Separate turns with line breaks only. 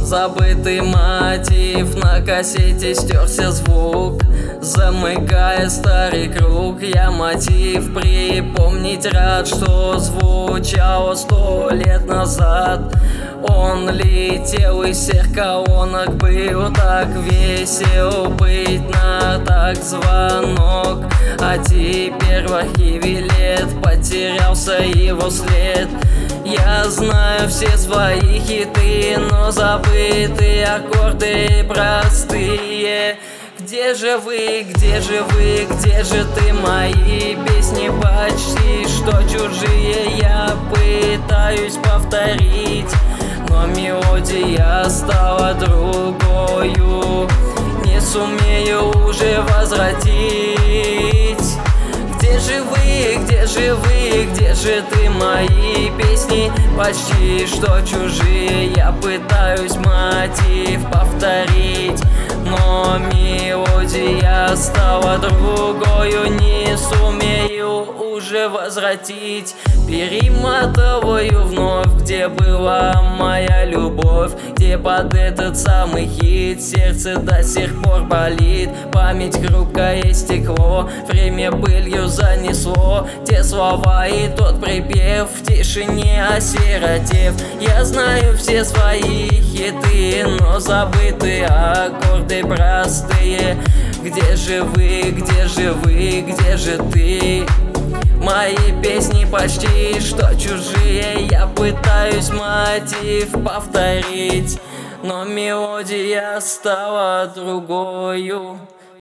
Забытый мотив, на кассете стерся звук, замыкая старый круг. Я мотив припомнить рад, что звучало 100 лет назад. Он летел из всех колонок, был так весел быть на так звонок. А теперь в архиве лет потерялся его след. Я знаю все свои хиты, но забытые аккорды простые. Где же вы, где же вы, где же ты? Мои песни почти что чужие, я пытаюсь повторить, но мелодия стала другою, не сумею уже возвратить. Где же вы, где же вы, где же ты? Мои песни почти что чужие, я пытаюсь мотив повторить, но мелодия стала другою, не сумею уже возвратить. Перемотываю вновь, где была моя любовь, где под этот самый хит сердце до сих пор болит. Память хрупкое стекло, время пылью занесло те слова и тот припев, в тишине осиротев. Я знаю все свои хиты, но забытые аккорды простые. Где же вы, где же вы, где же ты? Мои песни почти что чужие, я пытаюсь мотив повторить, но мелодия стала другою.